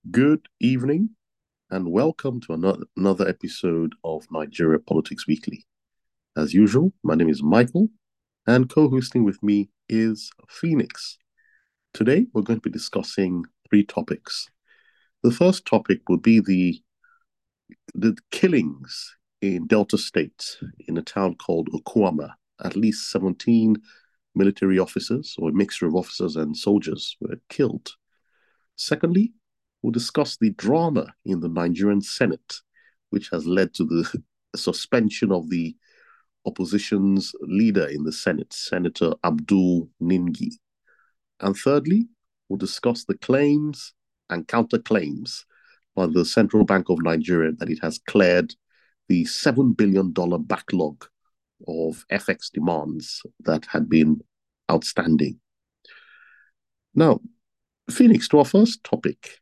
Good evening, and welcome to another episode of Nigeria Politics Weekly. As usual, my name is Michael, and co hosting with me is Phoenix. Today, we're going to be discussing three topics. The first topic will be the killings in Delta State in a town called Okuama. At least 17 military officers, or a mixture of officers and soldiers, were killed. Secondly, we'll discuss the drama in the Nigerian Senate, which has led to the suspension of the opposition's leader in the Senate, Senator Abdul Ningi. And thirdly, we'll discuss the claims and counterclaims by the Central Bank of Nigeria that it has cleared the $7 billion backlog of FX demands that had been outstanding. Now, Phoenix, to our first topic,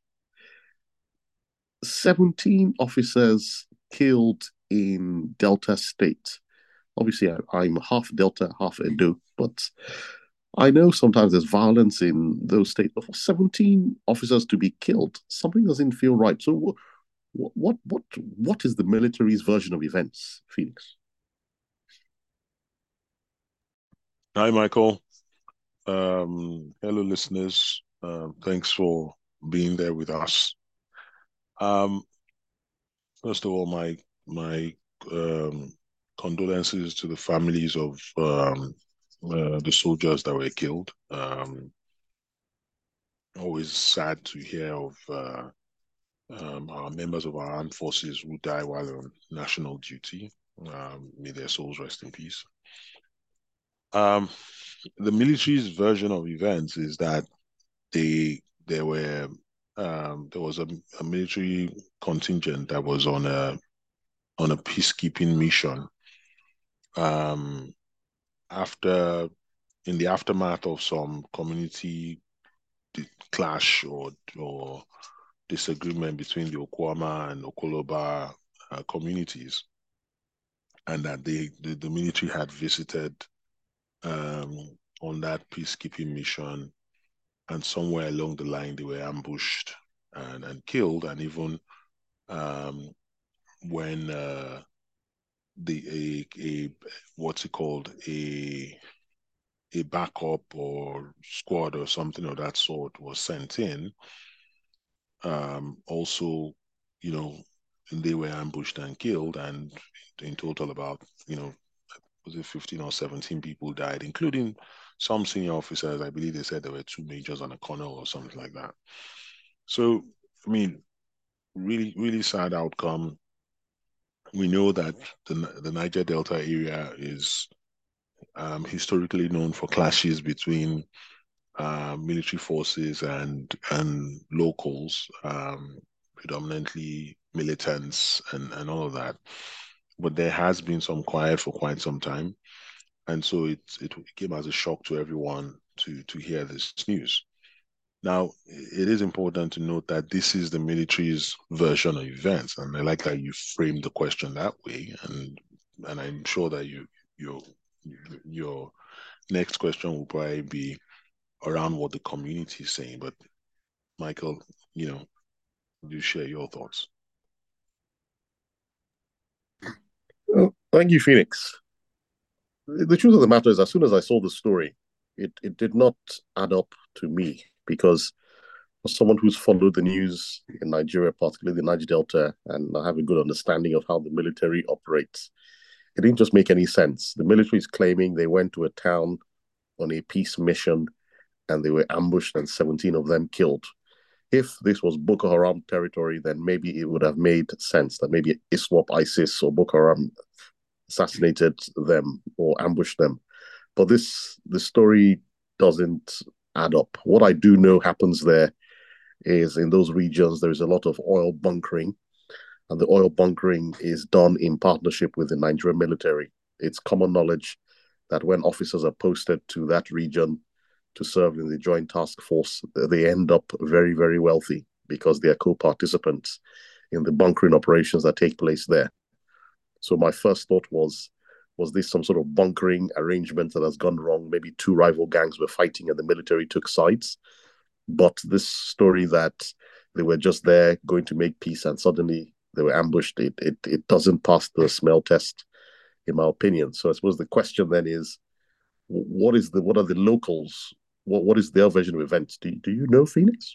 17 officers killed in Delta State. Obviously, I'm half Delta, half Edo, but I know sometimes there's violence in those states. But for 17 officers to be killed, something doesn't feel right. So, what is the military's version of events, Phoenix? Hi, Michael. Hello, listeners. Thanks for being there with us. Um, First of all, my um, condolences to the families of the soldiers that were killed. Always sad to hear of our members of our armed forces who die while on national duty. May their souls rest in peace. Um, the military's version of events is that they there were there was a military contingent that was on a peacekeeping mission um, after in the aftermath of some community clash or disagreement between the Okwama and Okoloba communities, and that the military had visited on that peacekeeping mission, and somewhere along the line they were ambushed and killed, and even um, when a what's it called, a backup or squad or something of that sort was sent in. Also, you know, they were ambushed and killed, and in total about was it 15 or 17 people died, including some senior officers. I believe they said there were two majors and a colonel or something like that. So, I mean, really, really sad outcome. We know that the Niger Delta area is historically known for clashes between military forces and locals, predominantly militants and all of that. But there has been some quiet for quite some time, and so it came as a shock to everyone to hear this news. Now, it is important to note that this is the military's version of events, and I like that you framed the question that way. And I'm sure that your your next question will probably be around what the community is saying. But Michael, you share your thoughts. Well, thank you, Phoenix. The truth of the matter is, as soon as I saw the story, it did not add up to me because as someone who's followed the news in Nigeria, particularly the Niger Delta, and I have a good understanding of how the military operates, it didn't just make any sense. The military is claiming they went to a town on a peace mission and they were ambushed and 17 of them killed. If this was Boko Haram territory, then maybe it would have made sense that maybe ISWAP, ISIS, or Boko Haram assassinated them or ambushed them. But the story doesn't add up. What I do know happens there is in those regions there is a lot of oil bunkering, and the oil bunkering is done in partnership with the Nigerian military. It's common knowledge that when officers are posted to that region to serve in the Joint Task Force, they end up very, very wealthy because they are co-participants in the bunkering operations that take place there. So my first thought was this some sort of bunkering arrangement that has gone wrong? Maybe two rival gangs were fighting and the military took sides. But this story that they were just there going to make peace, and suddenly they were ambushed. It doesn't pass the smell test, in my opinion. So I suppose the question then is, what are the locals? What is their version of events? Do you know, Phoenix?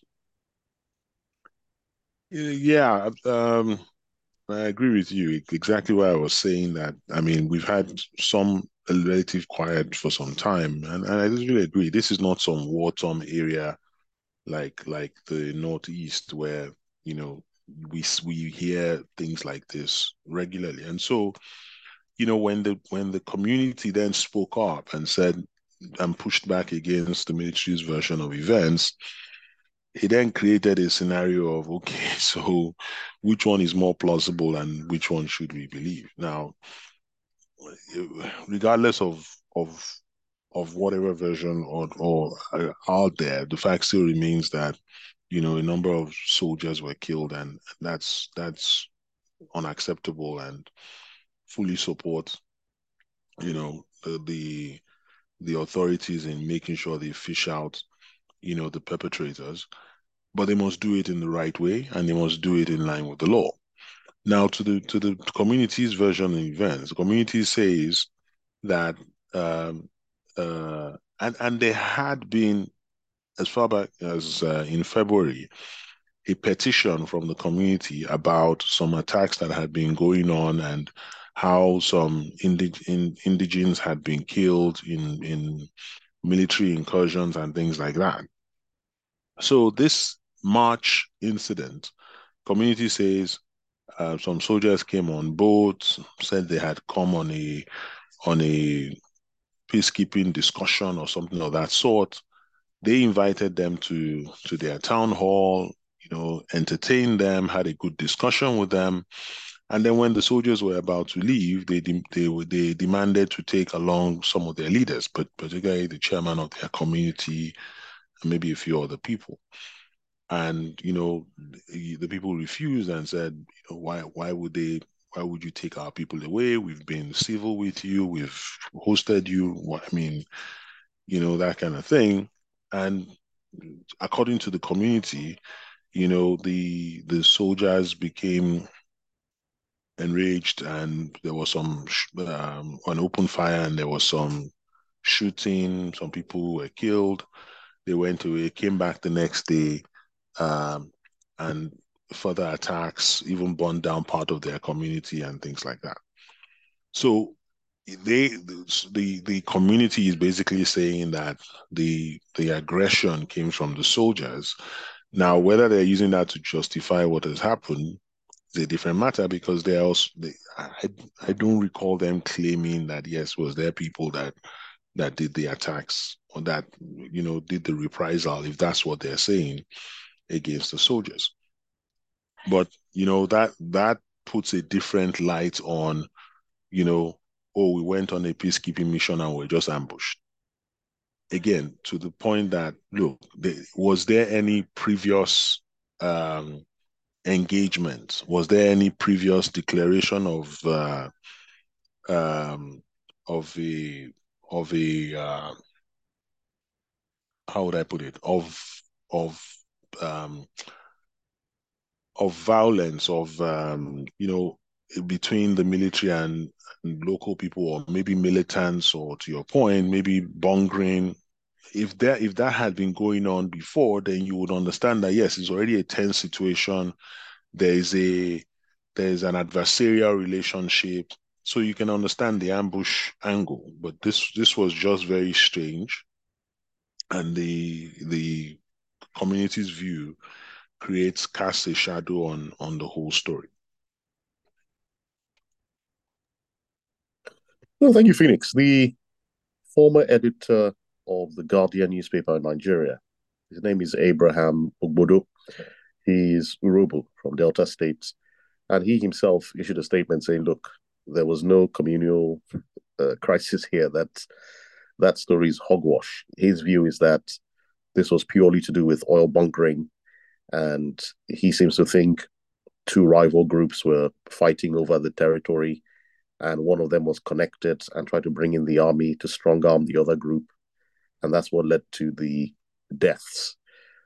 Yeah, I agree with you. Exactly why I was saying that. I mean, we've had some relative quiet for some time, and I just really agree. This is not some war-torn area like the Northeast where, you know, we hear things like this regularly. And so, you know, when the community then spoke up and said and pushed back against the military's version of events, he then created a scenario of, okay, so which one is more plausible and which one should we believe? Now, regardless of whatever version or out there, the fact still remains that, you know, a number of soldiers were killed, and that's unacceptable, and fully support, you know, the authorities in making sure they fish out, you know, the perpetrators, but they must do it in the right way and they must do it in line with the law. Now, to the community's version of events, the community says that um, and there had been, as far back as in February, a petition from the community about some attacks that had been going on and how some indigenes had been killed in military incursions and things like that. So this March incident, community says some soldiers came on boats, said they had come on a peacekeeping discussion or something of that sort. They invited them to their town hall, you know, entertained them, had a good discussion with them, and then when the soldiers were about to leave, they demanded to take along some of their leaders, but particularly the chairman of their community and maybe a few other people. And you know, the people refused and said, you know, why would you take our people away? We've been civil with you, we've hosted you. I mean, you know, that kind of thing. And according to the community, you know, the soldiers became enraged, and there was some an open fire, and there was some shooting. Some people were killed. They went away, came back the next day, um, and further attacks, even burned down part of their community and things like that. So they the community is basically saying that the aggression came from the soldiers. Now, whether they're using that to justify what has happened is a different matter, because they also I don't recall them claiming that yes, was there people that did the attacks or that, you know, did the reprisal, if that's what they're saying, against the soldiers. But you know, that puts a different light on, you know, oh, we went on a peacekeeping mission and we're just ambushed. Again, to the point that, look, was there any previous engagement? Was there any previous declaration um, of a of a how would I put it, of um, of violence, of you know, between the military and local people, or maybe militants, or to your point, maybe bongering? If that had been going on before, then you would understand that yes, it's already a tense situation. There is a there's an adversarial relationship, so you can understand the ambush angle. But this was just very strange, and the community's view casts a shadow on the whole story. Well, thank you, Phoenix. The former editor of the Guardian newspaper in Nigeria. His name is Abraham Ogbodo. He's Urobo from Delta State. And he himself issued a statement saying, look, there was no communal crisis here. That story is hogwash. His view is that this was purely to do with oil bunkering. And he seems to think two rival groups were fighting over the territory, and one of them was connected and tried to bring in the army to strong arm the other group. And that's what led to the deaths.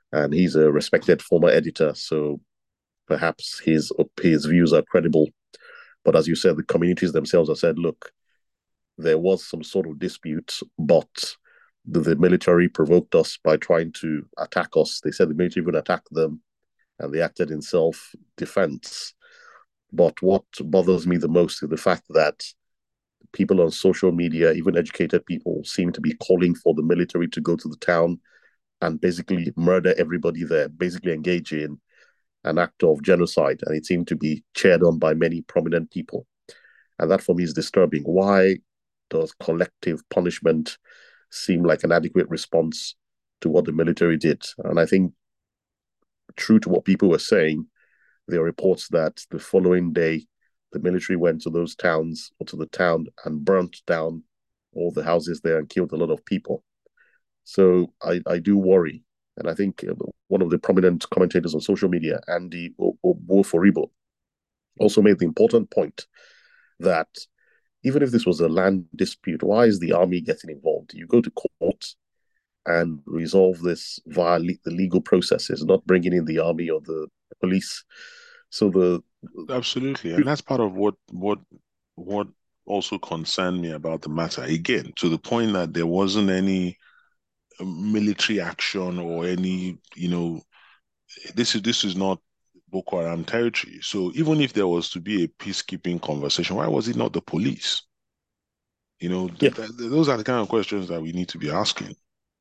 and he's a respected former editor, so perhaps his views are credible. But as you said, the communities themselves have said, look, there was some sort of dispute, but the military provoked us by trying to attack us. They said the military would attack them, and they acted in self-defense. But what bothers me the most is the fact that people on social media, even educated people, seem to be calling for the military to go to the town and basically murder everybody there, basically engage in an act of genocide. And it seemed to be cheered on by many prominent people. And that for me is disturbing. Why does collective punishment seem like an adequate response to what the military did? And I think, true to what people were saying, there are reports that the following day, the military went to those towns or to the town and burnt down all the houses there and killed a lot of people. So I do worry. And I think one of the prominent commentators on social media, Andy Woforibo, also made the important point that even if this was a land dispute, why is the army getting involved? You go to court and resolve this via the legal processes, not bringing in the army or the police. So the Absolutely, and that's part of what also concerned me about the matter. Again, to the point that there wasn't any military action or any, this is not Boko Haram territory. So even if there was to be a peacekeeping conversation, why was it not the police? yeah, Those are the kind of questions that we need to be asking.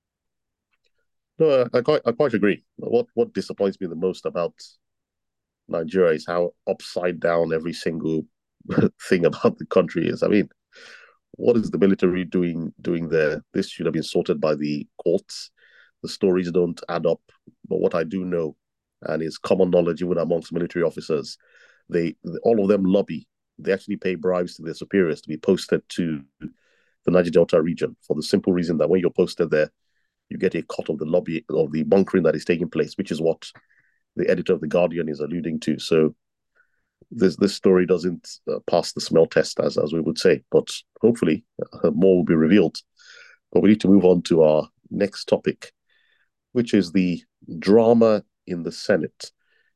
no, I quite agree. What disappoints me the most about Nigeria is how upside down every single thing about the country is. I mean, what is the military doing there? This should have been sorted by the courts. The stories don't add up. But what I do know, and it's common knowledge even amongst military officers, they all of them lobby. They actually pay bribes to their superiors to be posted to the Niger Delta region for the simple reason that when you're posted there, you get a cut of the lobby of the bunkering that is taking place, which is what the editor of the Guardian is alluding to. So this story doesn't pass the smell test, as we would say, but hopefully more will be revealed. But we need to move on to our next topic, which is the drama in the Senate.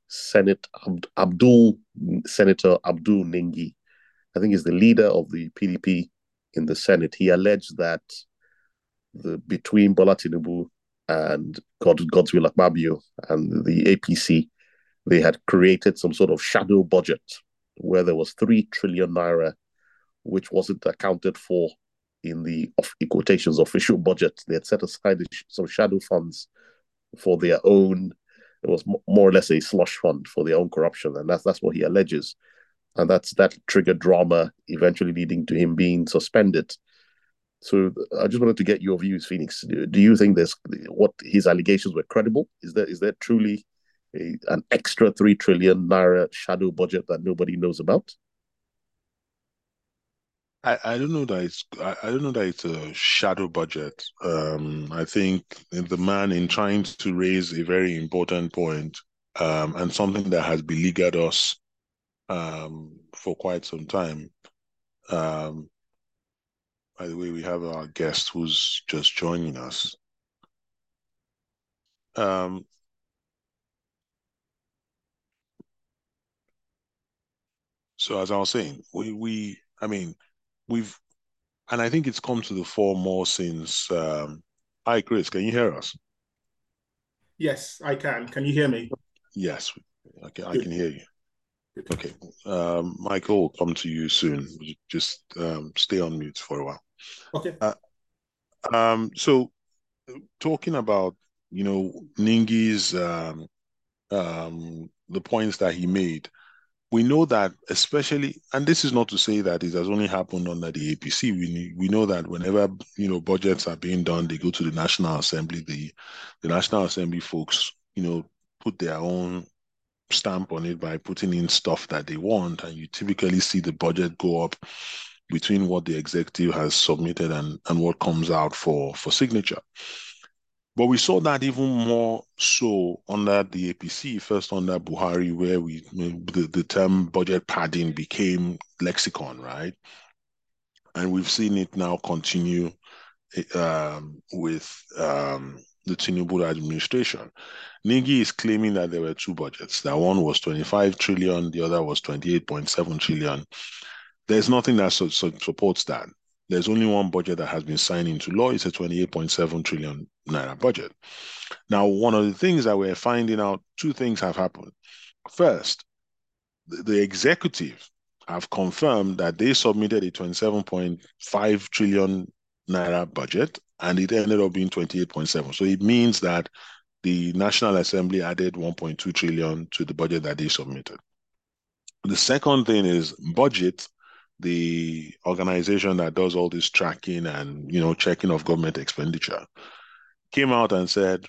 Senator Abdul Ningi, I think, is the leader of the PDP in the Senate. He alleged that between Bola Tinubu and Godswill Akpabio and the APC, they had created some sort of shadow budget where there was 3 trillion naira, which wasn't accounted for in the quotations official budget. They had set aside some shadow funds for their own. It was more or less a slush fund for their own corruption, and that's what he alleges, and that triggered drama, eventually leading to him being suspended. So I just wanted to get your views, Phoenix. Do you think this what his allegations were credible? Is there truly an extra 3 trillion naira shadow budget that nobody knows about? I don't know that I don't know that it's a shadow budget. I think the man, in trying to raise a very important point, and something that has beleaguered us for quite some time. Um, by the way, we have our guest who's just joining us. Um, so as I was saying, I mean, we've, and I think it's come to the fore more since. Hi, Chris, can you hear us? Yes, I can. Can you hear me? Yes, I can Good. hear you. Good. Okay. Michael will come to you soon. Just stay on mute for a while. Okay. So talking about, Ningi's the points that he made, we know that, especially, and this is not to say that it has only happened under the APC. We know that whenever, budgets are being done, they go to the National Assembly. The National Assembly folks, put their own stamp on it by putting in stuff that they want, and you typically see the budget go up between what the executive has submitted and what comes out for signature. But we saw that even more so under the APC, first under Buhari, where the term budget padding became lexicon, right? And we've seen it now continue with the Tinubu administration. Ningi is claiming that there were two budgets, that one was 25 trillion, the other was 28.7 trillion. There's nothing that supports that. There's only one budget that has been signed into law. It's a 28.7 trillion naira budget. Now, one of the things that we're finding out, two things have happened. First, the executive have confirmed that they submitted a 27.5 trillion naira budget and it ended up being 28.7. So it means that the National Assembly added 1.2 trillion to the budget that they submitted. The second thing is Budget, the organization that does all this tracking and, checking of government expenditure, came out and said,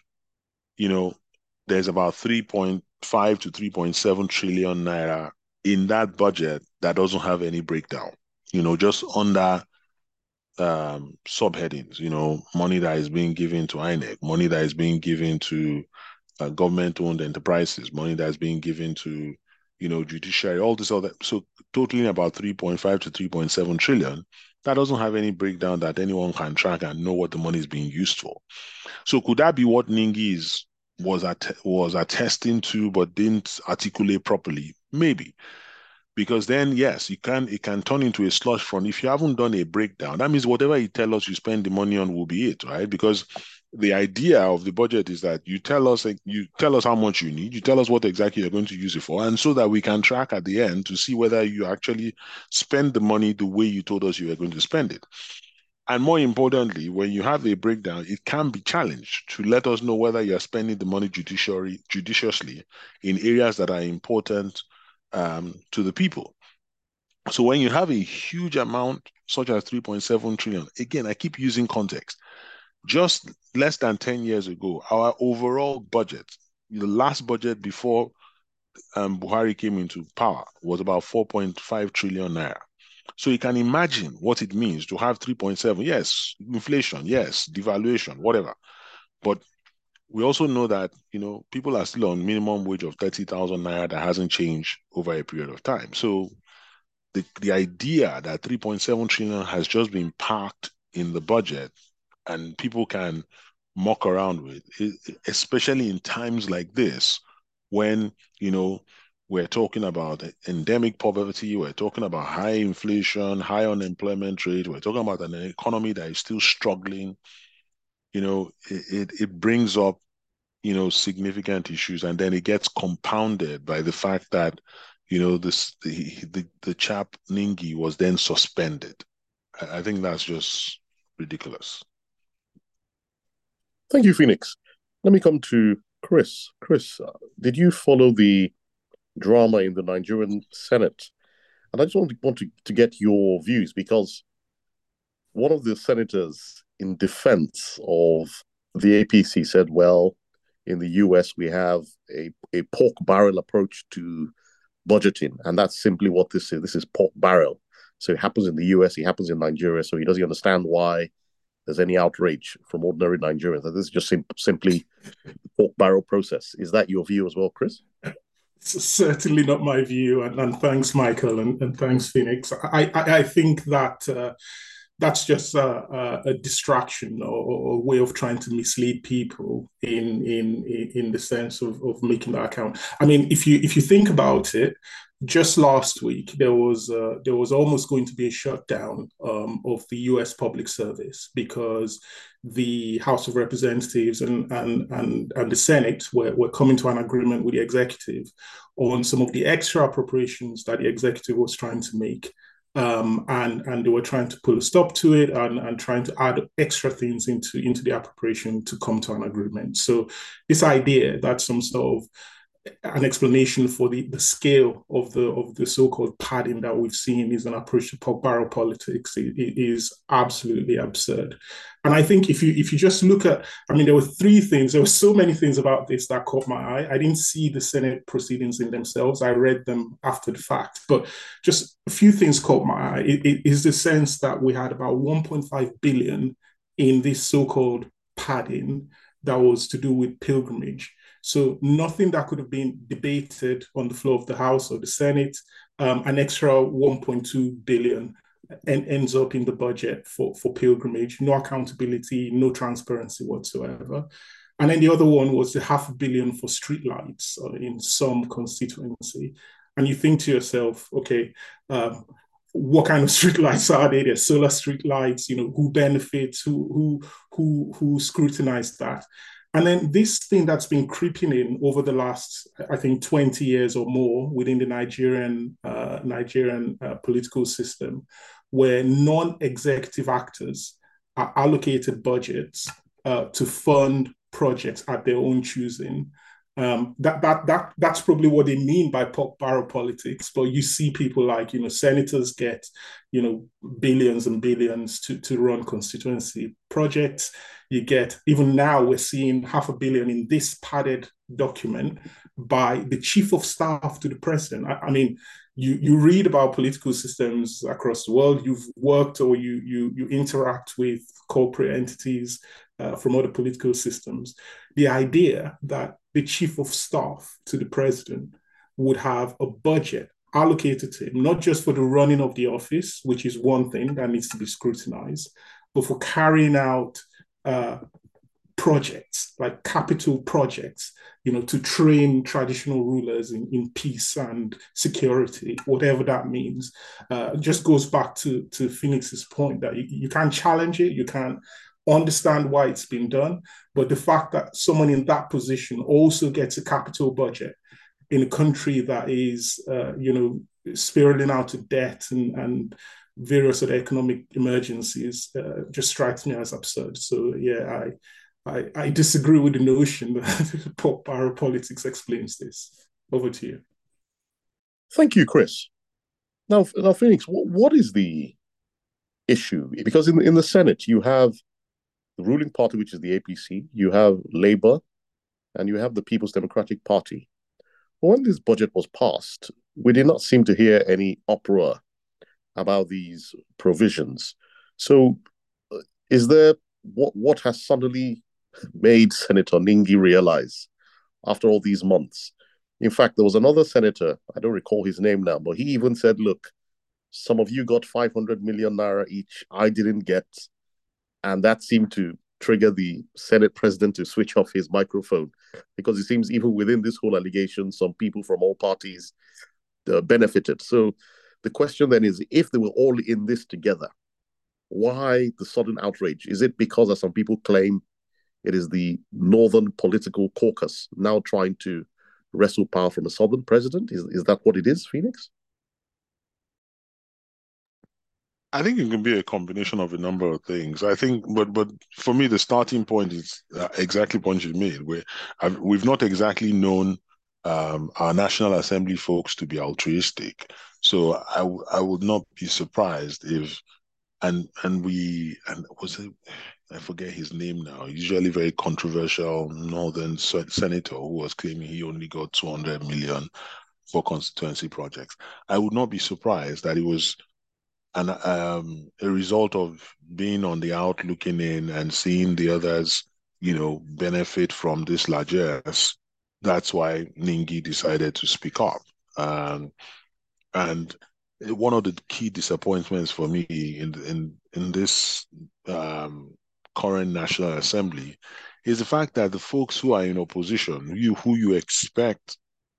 there's about 3.5 to 3.7 trillion naira in that budget that doesn't have any breakdown, just under subheadings, money that is being given to INEC, money that is being given to government-owned enterprises, money that is being given to, judiciary, all this other. So totaling about 3.5 to 3.7 trillion, that doesn't have any breakdown that anyone can track and know what the money is being used for. So could that be what Ningi was attesting to but didn't articulate properly? Maybe. Because then, yes, it can turn into a slush fund. If you haven't done a breakdown, that means whatever you tell us you spend the money on will be it, right? Because the idea of the budget is that you tell us how much you need, you tell us what exactly you're going to use it for, and so that we can track at the end to see whether you actually spend the money the way you told us you were going to spend it. And more importantly, when you have a breakdown, it can be challenged to let us know whether you're spending the money judiciously in areas that are important to the people. So when you have a huge amount, such as 3.7 trillion, again, I keep using context. Just less than 10 years ago, our overall budget, the last budget before Buhari came into power, was about 4.5 trillion naira. So you can imagine what it means to have 3.7. Yes, inflation, yes, devaluation, whatever. But we also know that, people are still on minimum wage of 30,000 naira that hasn't changed over a period of time. So the idea that 3.7 trillion has just been parked in the budget and people can muck around with, especially in times like this, when, we're talking about endemic poverty, we're talking about high inflation, high unemployment rate, we're talking about an economy that is still struggling, it brings up, significant issues, and then it gets compounded by the fact that, the chap Ningi was then suspended. I think that's just ridiculous. Thank you, Phoenix. Let me come to Chris. Chris, did you follow the drama in the Nigerian Senate? And I just want to get your views, because one of the senators in defense of the APC said, well, in the US, we have a pork barrel approach to budgeting. And that's simply what this is. This is pork barrel. So it happens in the US, it happens in Nigeria. So he doesn't understand why there's any outrage from ordinary Nigerians. This is just simply the pork barrel process. Is that your view as well, Chris? It's certainly not my view. And thanks, Michael, and thanks, Phoenix. I think that that's just a distraction or a way of trying to mislead people in the sense of making that account. I mean, if you think about it, just last week there was almost going to be a shutdown of the U.S. public service because the House of Representatives and the Senate were coming to an agreement with the executive on some of the extra appropriations that the executive was trying to make. And they were trying to put a stop to it and trying to add extra things into the appropriation to come to an agreement. So this idea that some sort of an explanation for the scale of the so-called padding that we've seen is an approach to pork barrel politics is absolutely absurd. And I think if you just look at, I mean, there were so many things about this that caught my eye. I didn't see the Senate proceedings in themselves. I read them after the fact, but just a few things caught my eye. It is the sense that we had about 1.5 billion in this so-called padding that was to do with pilgrimage. So nothing that could have been debated on the floor of the House or the Senate, an extra 1.2 billion and ends up in the budget for pilgrimage, no accountability, no transparency whatsoever. And then the other one was the $500 million for streetlights in some constituency. And you think to yourself, okay, what kind of streetlights are they? They're solar streetlights. Who benefits? Who scrutinized that? And then this thing that's been creeping in over the last, I think, 20 years or more within the Nigerian political system, where non-executive actors are allocated budgets to fund projects at their own choosing. That's probably what they mean by barrow politics. But you see people like senators get billions and billions to run constituency projects. You get, even now we're seeing $500 million in this padded document by the chief of staff to the president. I mean, you read about political systems across the world. You've worked or you interact with corporate entities from other political systems. The idea that the chief of staff to the president would have a budget allocated to him, not just for the running of the office, which is one thing that needs to be scrutinized, but for carrying out projects, like capital projects, to train traditional rulers in peace and security, whatever that means. Just goes back to Phoenix's point that you can't challenge it, you can't understand why it's been done, but the fact that someone in that position also gets a capital budget in a country that is, spiraling out of debt and various other economic emergencies just strikes me as absurd. So yeah, I disagree with the notion that barrow politics explains this. Over to you. Thank you, Chris. Now, Phoenix, what is the issue? Because in the Senate, you have the ruling party, which is the APC, you have Labour, and you have the People's Democratic Party. But when this budget was passed, we did not seem to hear any uproar about these provisions. So, is there what has suddenly made Senator Ningi realize after all these months? In fact, there was another senator, I don't recall his name now, but he even said, look, some of you got 500 million naira each, I didn't get. And that seemed to trigger the Senate president to switch off his microphone, because it seems even within this whole allegation, some people from all parties benefited. So the question then is, if they were all in this together, why the sudden outrage? Is it because, as some people claim, it is the Northern political caucus now trying to wrestle power from a Southern president? Is that what it is, Phoenix? I think it can be a combination of a number of things. I think, but for me, the starting point is exactly the point you made, where we've not exactly known our National Assembly folks to be altruistic. So I would not be surprised if, and was it, I forget his name now, usually very controversial Northern senator who was claiming he only got 200 million for constituency projects. I would not be surprised that it was a result of being on the out looking in and seeing the others, benefit from this largesse. That's why Ningi decided to speak up. And one of the key disappointments for me in this current National Assembly is the fact that the folks who are in opposition, who you expect,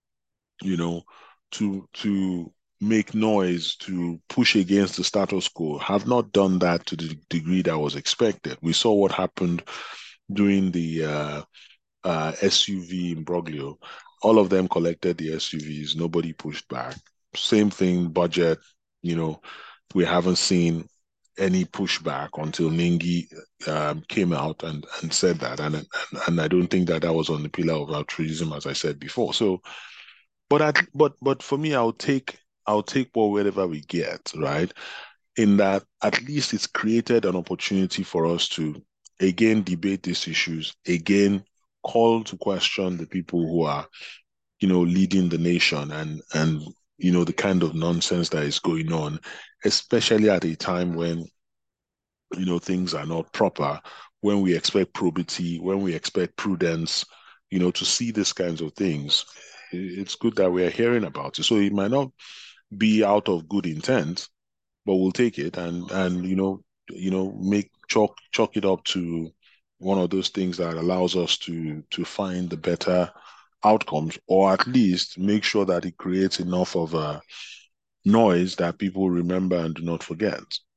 to make noise, to push against the status quo, have not done that to the degree that was expected. We saw what happened during the SUV imbroglio. All of them collected the SUVs. Nobody pushed back. Same thing, budget. We haven't seen any pushback until Ningi came out and said that. And I don't think that was on the pillar of altruism, as I said before. So, but for me, I'll take whatever we get, right? In that, at least it's created an opportunity for us to again debate these issues, again call to question the people who are, leading the nation and the kind of nonsense that is going on, especially at a time when things are not proper, when we expect probity, when we expect prudence, to see these kinds of things. It's good that we're hearing about it. So it might not be out of good intent, but we'll take it and make chalk it up to one of those things that allows us to find the better outcomes, or at least make sure that it creates enough of a noise that people remember and do not forget.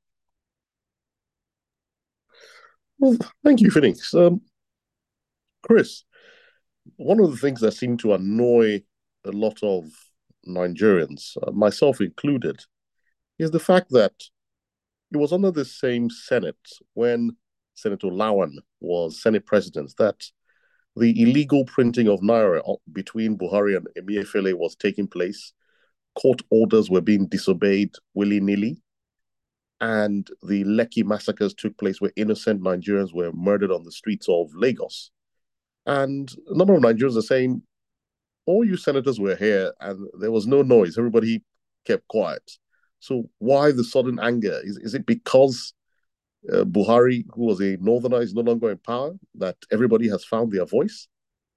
Well, thank you, Phoenix. Chris, one of the things that seemed to annoy a lot of Nigerians, myself included, is the fact that it was under the same Senate when Senator Lawan was Senate president that the illegal printing of Naira between Buhari and Emefiele was taking place. Court orders were being disobeyed willy-nilly. And the Lekki massacres took place where innocent Nigerians were murdered on the streets of Lagos. And a number of Nigerians are saying, all you senators were here and there was no noise. Everybody kept quiet. So why the sudden anger? Is it because Buhari, who was a northerner, is no longer in power, that everybody has found their voice?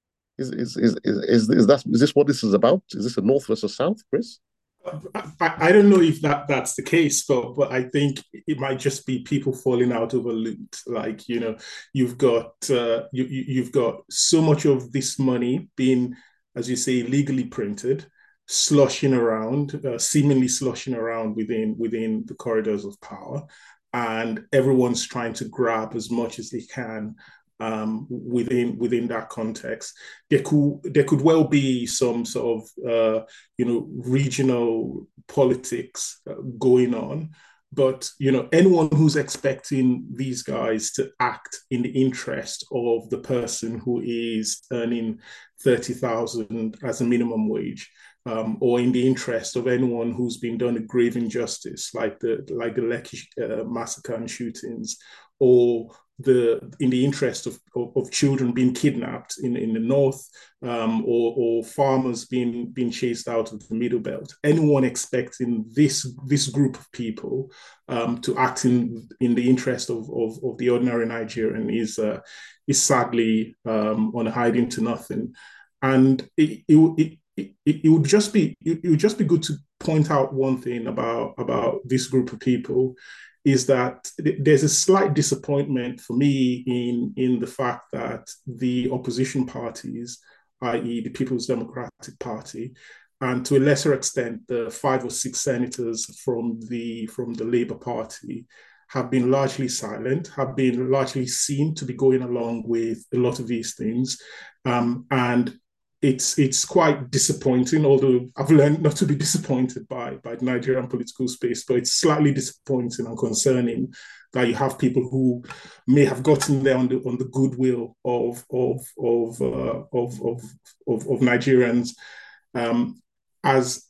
Is this what this is about? Is this a North versus South, Chris? I don't know if that's the case, but I think it might just be people falling out of a loot. Like, you've got you've got so much of this money being, as you say, legally printed, sloshing around, seemingly sloshing around within the corridors of power, and everyone's trying to grab as much as they can within that context. There could well be some sort of regional politics going on, but anyone who's expecting these guys to act in the interest of the person who is earning 30,000 as a minimum wage, or in the interest of anyone who's been done a grave injustice, like the Lekki massacre and shootings, or in the interest of children being kidnapped in the north, or farmers being chased out of the middle belt. Anyone expecting this group of people to act in the interest of the ordinary Nigerian is sadly on a hiding to nothing. And it would just be good to point out one thing about this group of people, is that there's a slight disappointment for me in the fact that the opposition parties, i.e. the People's Democratic Party, and to a lesser extent the 5 or 6 senators from the Labour Party, have been largely silent, have been largely seen to be going along with a lot of these things, and it's quite disappointing, although I've learned not to be disappointed by the Nigerian political space, but it's slightly disappointing and concerning that you have people who may have gotten there on the goodwill of Nigerians, as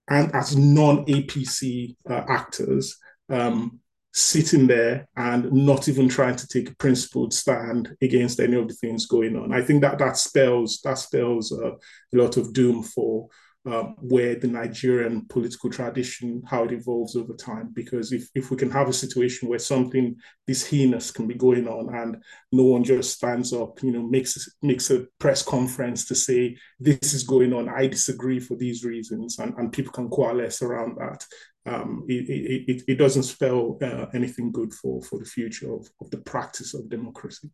non-APC actors, sitting there and not even trying to take a principled stand against any of the things going on. I think that spells a lot of doom for where the Nigerian political tradition, how it evolves over time. Because if we can have a situation where something this heinous can be going on and no one just stands up, makes a press conference to say, this is going on, I disagree for these reasons, and people can coalesce around that, it doesn't spell anything good for the future of the practice of democracy.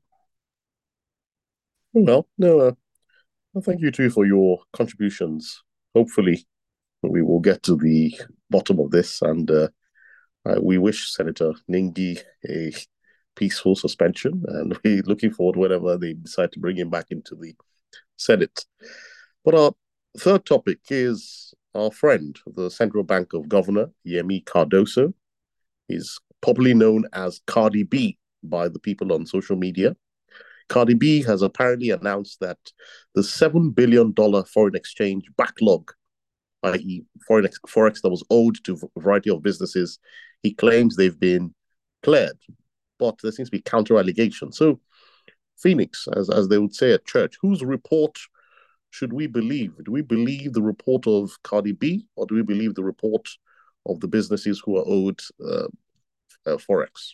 Well, no, thank you too for your contributions. Hopefully, we will get to the bottom of this, and we wish Senator Ningi a peaceful suspension, and we're looking forward whenever they decide to bring him back into the Senate. But our third topic is our friend, the Central Bank of Governor, Yemi Cardoso. He's popularly known as Cardi B by the people on social media. Cardi B has apparently announced that the $7 billion foreign exchange backlog, i.e. forex that was owed to a variety of businesses, he claims they've been cleared. But there seems to be counter allegations. So, Phoenix, as they would say at church, whose report should we believe? Do we believe the report of Cardi B, or do we believe the report of the businesses who are owed forex?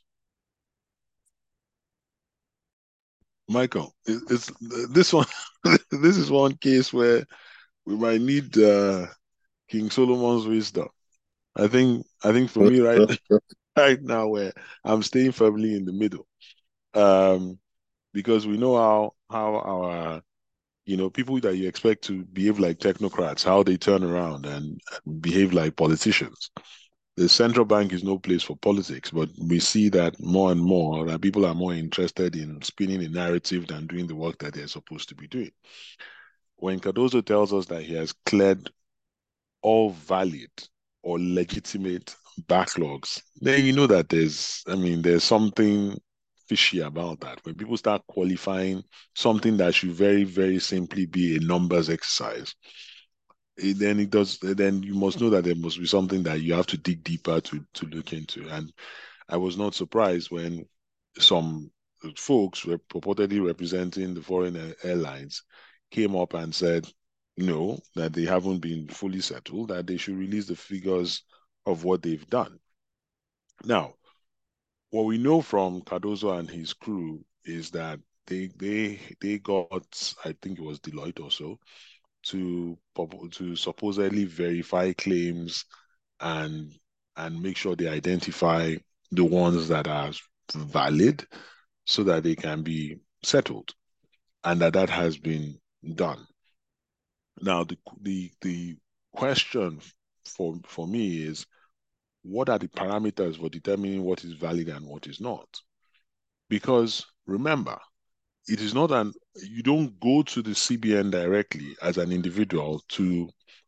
Michael, it's this one. This is one case where we might need King Solomon's wisdom. I think for me right now, where I'm staying firmly in the middle. because we know how our people that you expect to behave like technocrats, how they turn around and behave like politicians. The central bank is no place for politics, but we see that more and more that people are more interested in spinning a narrative than doing the work that they're supposed to be doing. When Cardozo tells us that he has cleared all valid or legitimate backlogs, then you know that there's something fishy about that. When people start qualifying something that should very, very simply be a numbers exercise, then you must know that there must be something that you have to dig deeper to look into. And I was not surprised when some folks were purportedly representing the foreign airlines came up and said, no, that they haven't been fully settled, that they should release the figures of what they've done. Now, what we know from Cardozo and his crew is that they got, I think it was Deloitte also, to supposedly verify claims and make sure they identify the ones that are valid so that they can be settled, and that has been done. Now, the question for me is, what are the parameters for determining what is valid and what is not? Because remember, it is not you don't go to the CBN directly as an individual to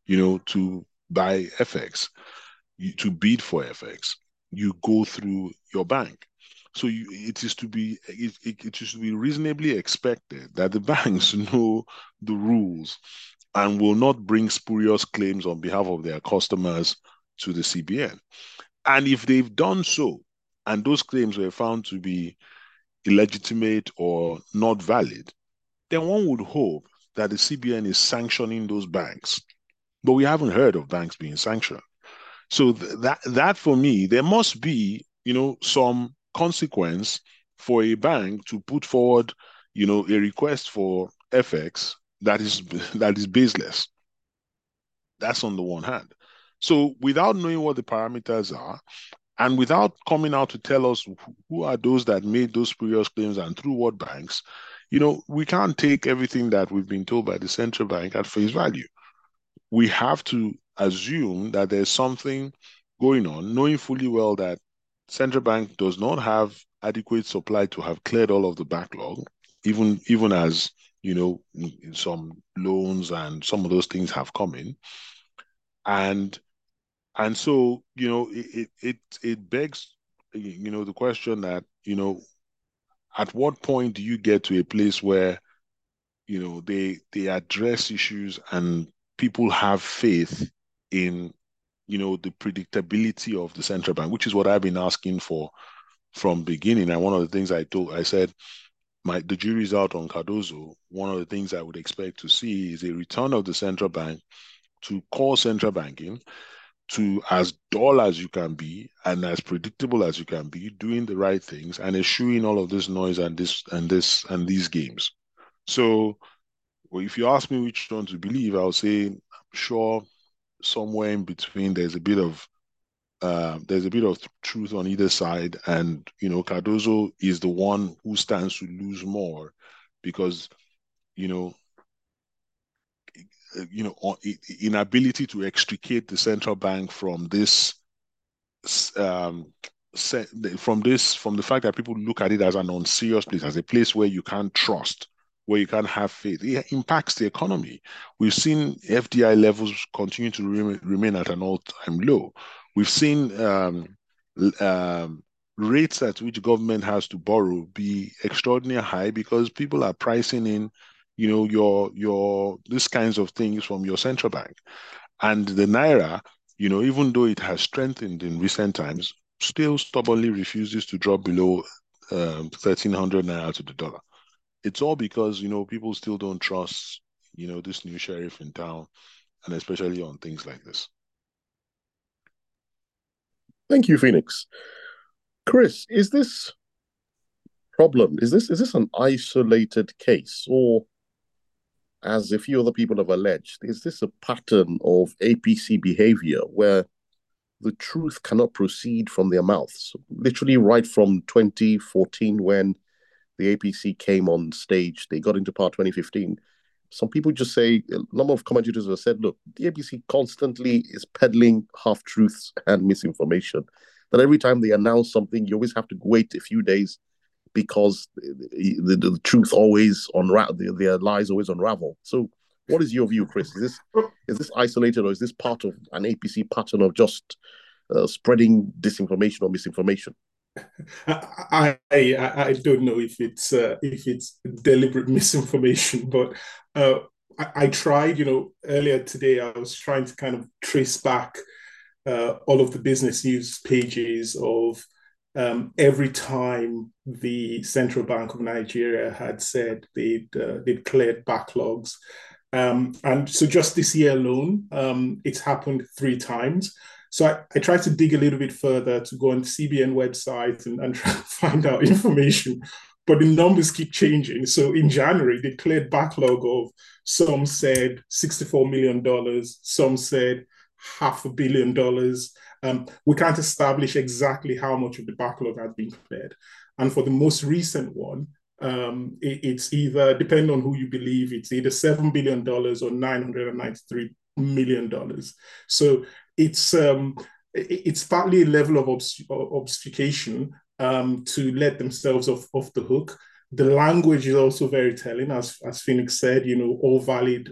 buy FX, to bid for FX. You go through your bank. So it is to be reasonably expected that the banks know the rules and will not bring spurious claims on behalf of their customers to the CBN. And if they've done so, and those claims were found to be illegitimate or not valid, then one would hope that the CBN is sanctioning those banks. But we haven't heard of banks being sanctioned. So that for me, there must be, some consequence for a bank to put forward, a request for FX that is baseless. That's on the one hand. So without knowing what the parameters are, and without coming out to tell us who are those that made those spurious claims and through what banks, we can't take everything that we've been told by the central bank at face value. We have to assume that there's something going on, knowing fully well that central bank does not have adequate supply to have cleared all of the backlog, even as some loans and some of those things have come in, and so it begs the question that at what point do you get to a place where they address issues and people have faith in the predictability of the central bank, which is what I've been asking for from beginning. And one of the things I said, the jury's out on Cardozo. One of the things I would expect to see is a return of the central bank to core central banking, to as dull as you can be and as predictable as you can be, doing the right things and eschewing all of this noise and these games. So, well, if you ask me which one to believe, I'll say I'm sure somewhere in between there's a bit of truth on either side, and Cardozo is the one who stands to lose more because inability to extricate the central bank from this from the fact that people look at it as an unserious place, as a place where you can't trust, where you can't have faith. It impacts the economy. We've seen FDI levels continue to remain at an all-time low. We've seen rates at which government has to borrow be extraordinarily high because people are pricing in, your these kinds of things from your central bank. And the Naira, even though it has strengthened in recent times, still stubbornly refuses to drop below 1,300 Naira to the dollar. It's all because, people still don't trust, this new sheriff in town, and especially on things like this. Thank you, Phoenix. Chris, is this problem, is this an isolated case, or as a few other people have alleged, is this a pattern of APC behavior where the truth cannot proceed from their mouths? Literally right from 2014 when the APC came on stage, they got into power 2015. Some people just say, a number of commentators have said, look, the APC constantly is peddling half truths and misinformation. That every time they announce something, you always have to wait a few days because the truth always their lies always unravel. So, what is your view, Chris? Is this isolated, or is this part of an APC pattern of just spreading disinformation or misinformation? I don't know if it's deliberate misinformation, but I tried. Earlier today I was trying to kind of trace back all of the business news pages of every time the Central Bank of Nigeria had said they'd cleared backlogs. And so just this year alone, it's happened 3 times. So I tried to dig a little bit further to go on the CBN website and try to find out information, but the numbers keep changing. So in January, they cleared backlog of, some said $64 million, some said $500 million. We can't establish exactly how much of the backlog has been cleared. And for the most recent one, it's either, depending on who you believe, it's either $7 billion or $993 million. So it's partly a level of obfuscation to let themselves off the hook. The language is also very telling, as Phoenix said. All valid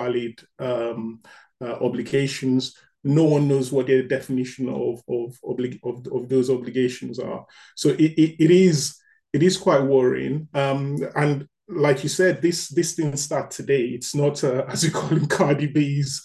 obligations. No one knows what the definition of those obligations are. So it is quite worrying. And like you said, this didn't start today. It's not, as you call him, Cardi B's.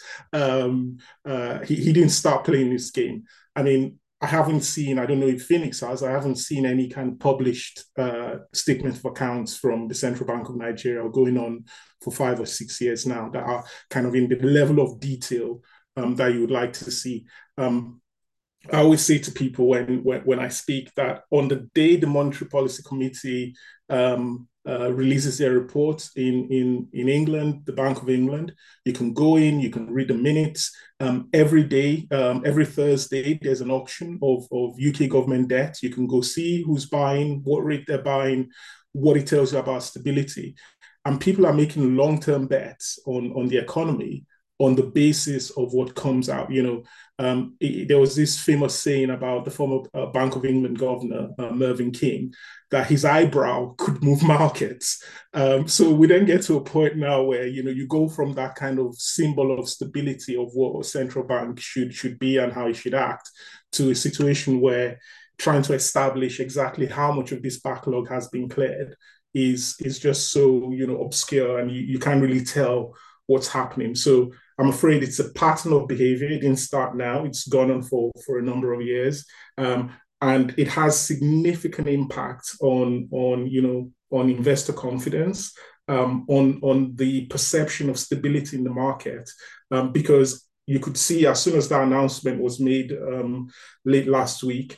He didn't start playing this game. I mean, I haven't seen, I don't know if Phoenix has, I haven't seen any kind of published statement of accounts from the Central Bank of Nigeria going on for 5 or 6 years now that are kind of in the level of detail that you would like to see. I always say to people when I speak that on the day the Monetary Policy Committee releases their report in England, the Bank of England, you can go in, you can read the minutes. Every day, every Thursday, there's an auction of UK government debt. You can go see who's buying, what rate they're buying, what it tells you about stability. And people are making long-term bets on the economy on the basis of what comes out. There was this famous saying about the former Bank of England governor, Mervyn King, that his eyebrow could move markets. So we then get to a point now where, you go from that kind of symbol of stability of what a central bank should be and how it should act to a situation where trying to establish exactly how much of this backlog has been cleared is just so, obscure, and you can't really tell what's happening. So I'm afraid it's a pattern of behavior. It didn't start now. It's gone on for a number of years. And it has significant impact on investor confidence, on the perception of stability in the market, because you could see as soon as that announcement was made late last week,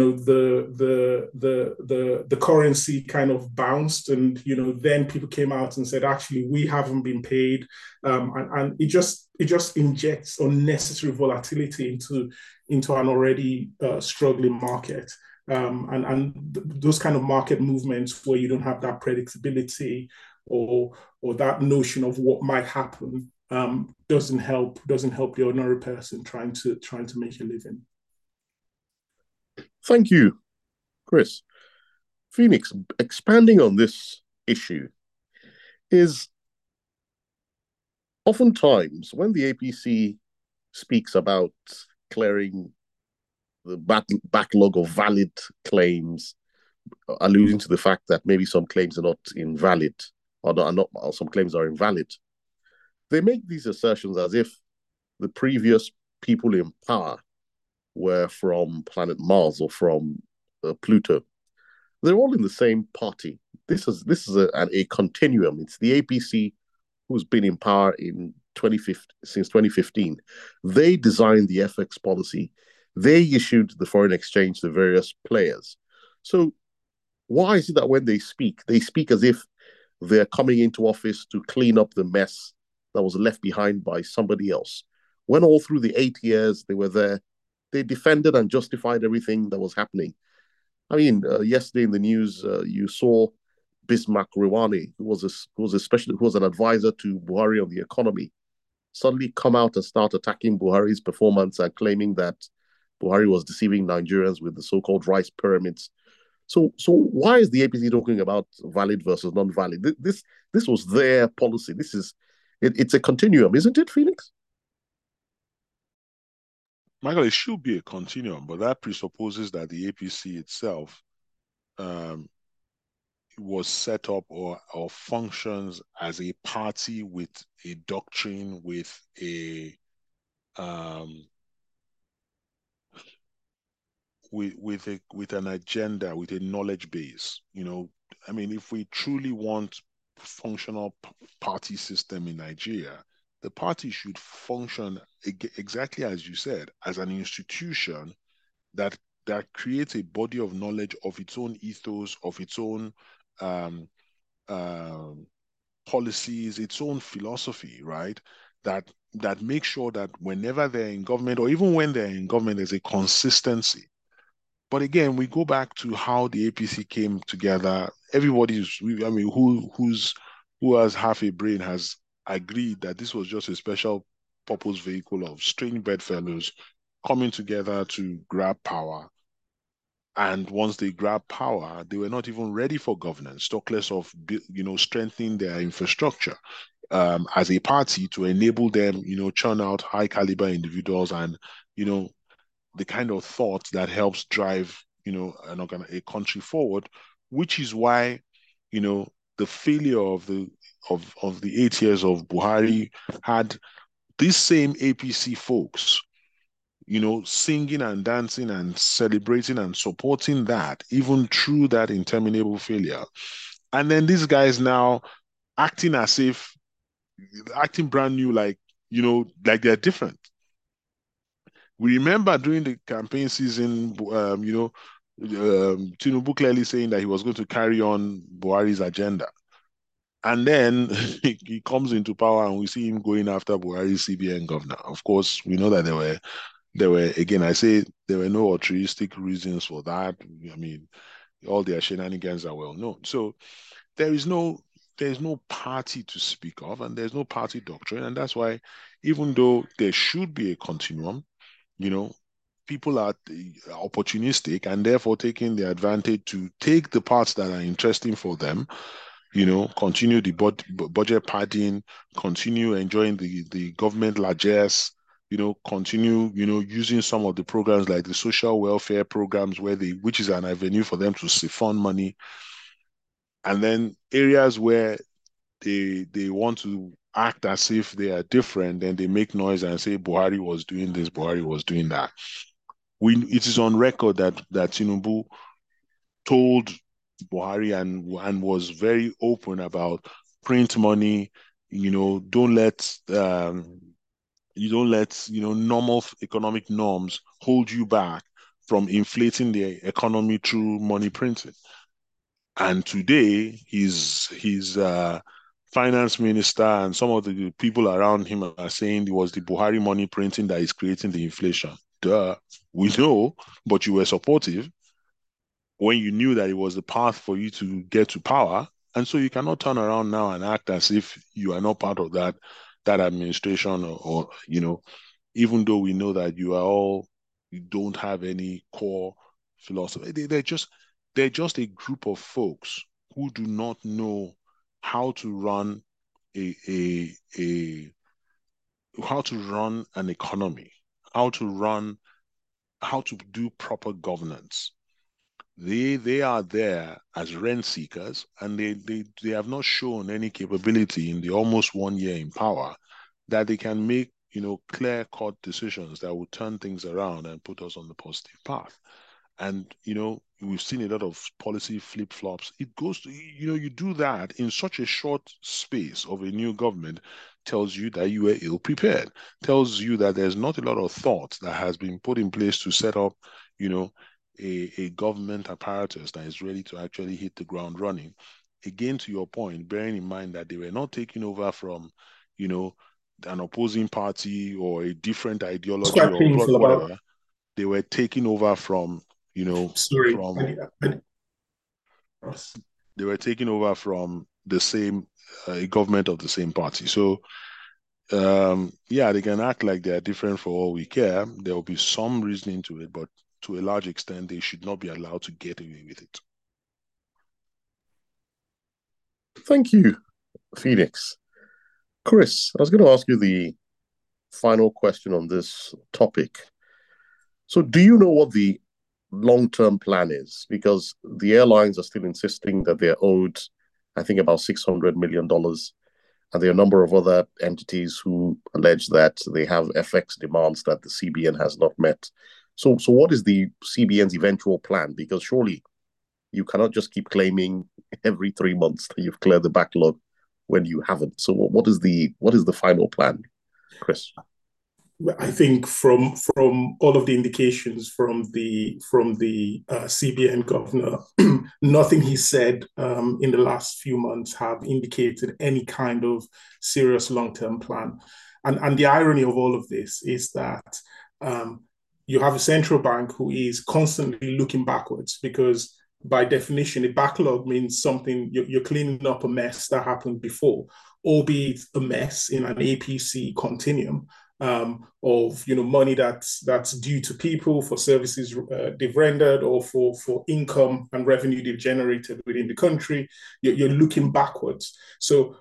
the currency kind of bounced, and then people came out and said, actually, we haven't been paid, and it just injects unnecessary volatility into an already struggling market. And those kind of market movements where you don't have that predictability or that notion of what might happen doesn't help the ordinary person trying to make a living. Thank you, Chris. Phoenix, expanding on this issue, is oftentimes when the APC speaks about clearing the backlog of valid claims, alluding to the fact that maybe some claims are not invalid, or some claims are invalid, they make these assertions as if the previous people in power were from planet Mars or from Pluto. They're all in the same party. This is a continuum. It's the APC who's been in power since 2015. They designed the FX policy. They issued the foreign exchange to various players. So why is it that when they speak as if they're coming into office to clean up the mess that was left behind by somebody else? When all through the 8 years they were there, they defended and justified everything that was happening. I mean, yesterday in the news, you saw Bismarck Rewani, who was an advisor to Buhari on the economy, suddenly come out and start attacking Buhari's performance and claiming that Buhari was deceiving Nigerians with the so-called rice pyramids. So why is the APC talking about valid versus non-valid? This was their policy. It's a continuum, isn't it, Felix? Michael, it should be a continuum, but that presupposes that the APC itself um, was set up or functions as a party with a doctrine, with a um, with an agenda, with a knowledge base. I mean, if we truly want functional party system in Nigeria, the party should function exactly as you said, as an institution that creates a body of knowledge of its own ethos, of its own um, um, policies, its own philosophy, right? That makes sure that whenever they're in government, or even when they're in government, there's a consistency. But again, we go back to how the APC came together. Everybody's, I mean, who has half a brain has agreed that this was just a special purpose vehicle of strange bedfellows coming together to grab power. And once they grabbed power, they were not even ready for governance, talk less of strengthening their infrastructure as a party to enable them, churn out high caliber individuals and the kind of thought that helps drive a country forward, which is why the failure of the 8 years of Buhari had these same APC folks singing and dancing and celebrating and supporting that, even through that interminable failure. And then these guys now acting as if, acting brand new, like they're different. We remember during the campaign season, Tinubu clearly saying that he was going to carry on Buhari's agenda. And then he comes into power and we see him going after Buhari's CBN governor. Of course, we know that again, I say there were no altruistic reasons for that. I mean, all their shenanigans are well known. So there's no party to speak of, and there's no party doctrine. And that's why, even though there should be a continuum, people are opportunistic and therefore taking the advantage to take the parts that are interesting for them, continue the budget padding, continue enjoying the government largesse, continue, using some of the programs like the social welfare programs which is an avenue for them to siphon money. And then areas where they want to act as if they are different, then they make noise and say Buhari was doing this, Buhari was doing that. It is on record that Tinubu told Buhari and was very open about print money. Don't let normal economic norms hold you back from inflating the economy through money printing. And today, his finance minister and some of the people around him are saying it was the Buhari money printing that is creating the inflation. Duh, we know, but you were supportive when you knew that it was the path for you to get to power. And so you cannot turn around now and act as if you are not part of that administration or even though we know that you don't have any core philosophy. They're just a group of folks who do not know how to run how to run an economy, how to do proper governance. They are there as rent seekers, and they have not shown any capability in the almost 1 year in power that they can make clear-cut decisions that will turn things around and put us on the positive path. And we've seen a lot of policy flip-flops. It goes to you do that in such a short space of a new government, tells you that you were ill prepared, tells you that there's not a lot of thought that has been put in place to set up a government apparatus that is ready to actually hit the ground running. Again, to your point, bearing in mind that they were not taking over from an opposing party or a different It's ideology quite or painful about. whatever. They were taking over from Sorry, from They were taken over from the same government of the same party. So yeah, they can act like they are different for all we care. There will be some reasoning to it, but to a large extent, they should not be allowed to get away with it. Thank you, Phoenix. Chris, I was going to ask you the final question on this topic. So, do you know what the long term plan is? Because the airlines are still insisting that they're owed, I think, about $600 million. And there are a number of other entities who allege that they have FX demands that the CBN has not met. So what is the CBN's eventual plan? Because surely you cannot just keep claiming every 3 months that you've cleared the backlog when you haven't. So what is the final plan, Chris? I think from all of the indications from the CBN governor, nothing he said in the last few months have indicated any kind of serious long term plan. And the irony of all of this is that you have a central bank who is constantly looking backwards because by definition, a backlog means something you're cleaning up a mess that happened before, albeit a mess in an APC continuum of money that's due to people for services they've rendered or for income and revenue they've generated within the country. You're looking backwards. So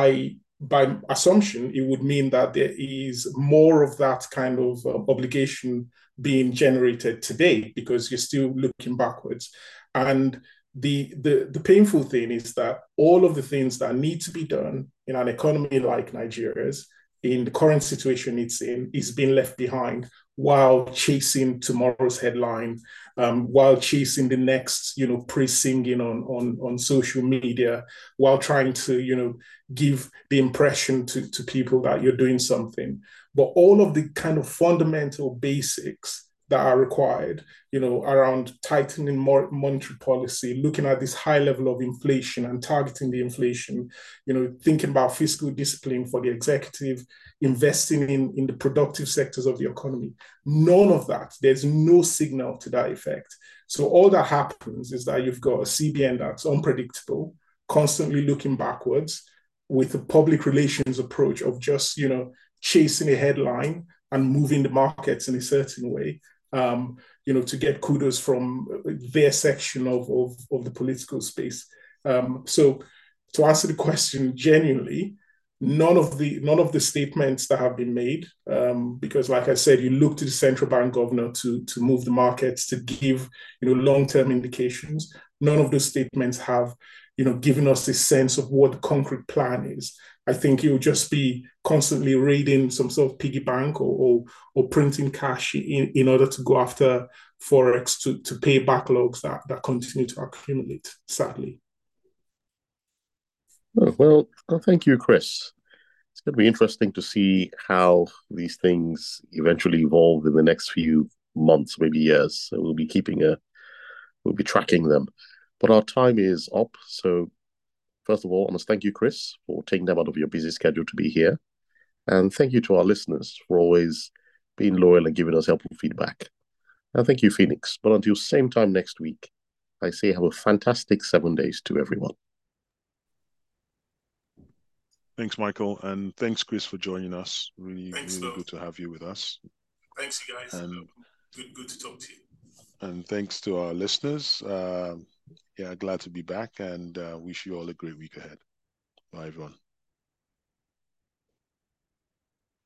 by assumption, it would mean that there is more of that kind of obligation being generated today because you're still looking backwards. And the painful thing is that all of the things that need to be done in an economy like Nigeria's in the current situation it's in is being left behind while chasing tomorrow's headline, while chasing the next, praise singing on social media, while trying to, give the impression to people that you're doing something. But all of the kind of fundamental basics that are required, around tightening monetary policy, looking at this high level of inflation and targeting the inflation, thinking about fiscal discipline for the executive, investing in the productive sectors of the economy. None of that. There's no signal to that effect. So all that happens is that you've got a CBN that's unpredictable, constantly looking backwards with a public relations approach of just, chasing a headline and moving the markets in a certain way, to get kudos from their section of the political space. So to answer the question genuinely, none of the statements that have been made, because like I said, you look to the central bank governor to move the markets, to give long-term indications. None of those statements have given us a sense of what the concrete plan is. I think it will just be constantly raiding some sort of piggy bank or printing cash in order to go after forex to pay backlogs that continue to accumulate, sadly. Oh, well, thank you, Chris. It's going to be interesting to see how these things eventually evolve in the next few months, maybe years. So we'll be tracking them. But our time is up. So first of all, I must thank you, Chris, for taking time out of your busy schedule to be here. And thank you to our listeners for always being loyal and giving us helpful feedback. And thank you, Phoenix. But until same time next week, I say have a fantastic 7 days to everyone. Thanks, Michael, and thanks, Chris, for joining us. Really, Thanks, really good to have you with us. Thanks, you guys. And good to talk to you. And thanks to our listeners. Yeah, glad to be back and wish you all a great week ahead. Bye, everyone.